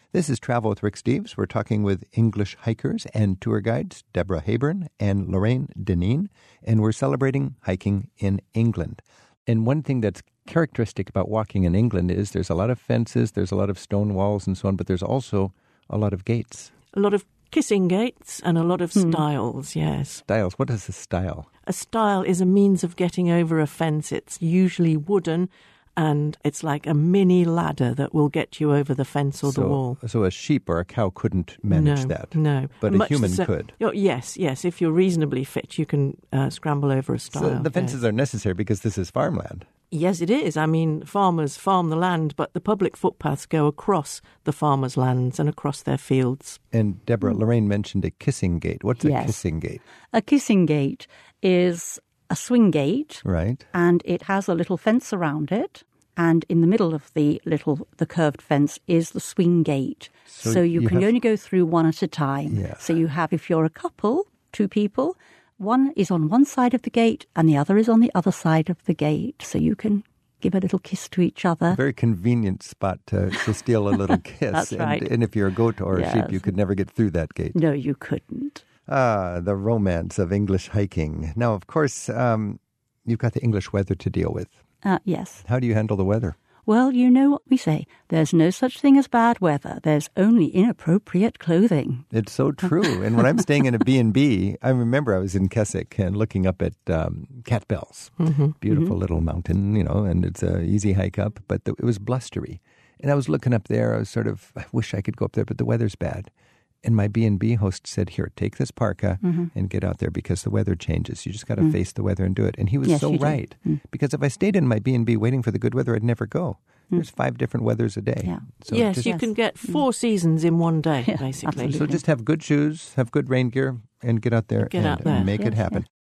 This is Travel with Rick Steves. We're talking with English hikers and tour guides, Deborah Hayburn and Lorraine Deneen, and we're celebrating hiking in England. And one thing that's characteristic about walking in England is there's a lot of fences, there's a lot of stone walls and so on, but there's also a lot of gates. A lot of kissing gates and a lot of stiles, yes. Stiles. What is a stile? A stile is a means of getting over a fence. It's usually wooden, and it's like a mini ladder that will get you over the fence or the wall. So a sheep or a cow couldn't manage that? No. But a human could? Yes. If you're reasonably fit, you can scramble over a stile. So the fences are necessary because this is farmland. Yes, it is. I mean, farmers farm the land, but the public footpaths go across the farmers' lands and across their fields. And Deborah, Lorraine mentioned a kissing gate. What's a kissing gate? A kissing gate is a swing gate. Right. And it has a little fence around it. And in the middle of the curved fence is the swing gate. So you can only go through one at a time. Yeah. So you have, if you're a couple, two people, one is on one side of the gate and the other is on the other side of the gate. So you can give a little kiss to each other. A very convenient spot to steal a little kiss. That's right. And if you're a goat or a sheep, you could never get through that gate. No, you couldn't. The romance of English hiking. Now, of course, you've got the English weather to deal with. Yes. How do you handle the weather? Well, you know what we say. There's no such thing as bad weather. There's only inappropriate clothing. It's so true. And when I'm staying in a B&B, I remember I was in Keswick and looking up at Cat Bells. Beautiful little mountain, and it's an easy hike up, but it was blustery. And I was looking up there. I was I wish I could go up there, but the weather's bad. And my B&B host said, here, take this parka and get out there because the weather changes. You just got to face the weather and do it. And he was so right. Because if I stayed in my B&B waiting for the good weather, I'd never go. There's 5 different weathers a day. Yeah. So you can get 4 seasons in one day, basically. So just have good shoes, have good rain gear, and get out there and make it happen.